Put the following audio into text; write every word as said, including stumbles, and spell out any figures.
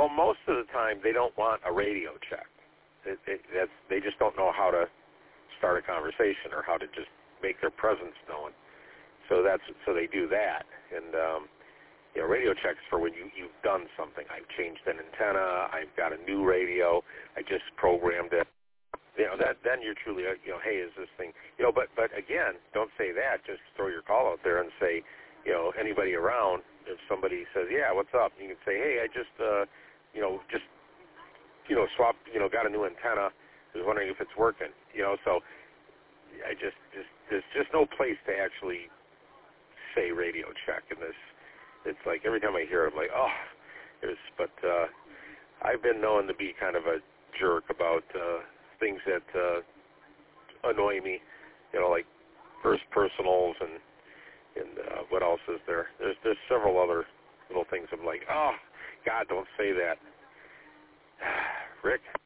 Well, most of the time they don't want a radio check. It, it, that's, they just don't know how to start a conversation or how to just make their presence known. So that's so they do that. And um, you know, radio checks for when you you've done something. I've changed an antenna. I've got a new radio. I just programmed it. You know, that then you're truly, you know, hey, is this thing, you know, but but again, don't say that. Just throw your call out there and say, you know, anybody around. If somebody says, yeah, what's up? You can say, hey, I just, uh, you know, just, you know, swapped, you know, got a new antenna. I was wondering if it's working. You know, so I just, just there's just no place to actually say radio check in this. It's like every time I hear it, I'm like, oh, there's, but uh, I've been known to be kind of a jerk about uh, things that uh, annoy me, you know, like first personals and and uh, what else is there? There's there's several other little things I'm like, oh, God, don't say that. Rick?